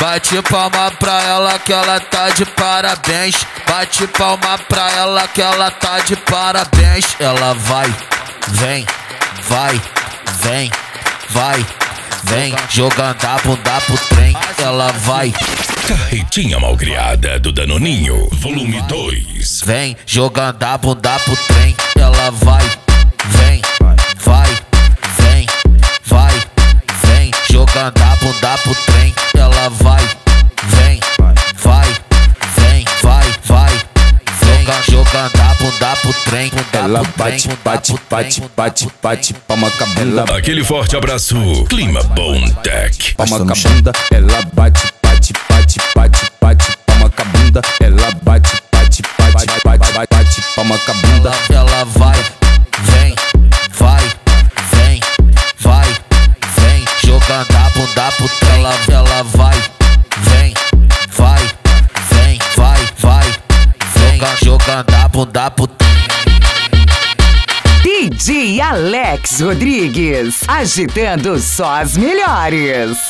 Bate palma pra ela que ela tá de parabéns. Bate palma pra ela que ela tá de parabéns. Ela vai, vem, vai, vem, vai, vem, jogando a bunda pro trem. Ela vai. Carretinha Malcriada do Danoninho, volume 2. Vem, jogando a bunda pro trem. Ela vai, vem, vai, vem, vai, vem, jogando a bunda pro trem. Ela vai, vem, vai, vem, vai, vai, vem, jogando a bunda pro trem. Ela bate, bate, bate, bate, bate, palma com a bunda. Aquele forte abraço, Clima Bone Tech. Palma com a bunda, ela bate, bate, bate, bate, bate, palma com a bunda. Ela bate, bate, bate, bate, bate, palma com a bunda. Ela vai, vem, vai, vem, vai, vem, jogando a bunda pro trem. Ela vai, vem, vai, vem, vai, vai, vem, jogando a bunda pro trem. DJ Alex Rodrigues, agitando só as melhores.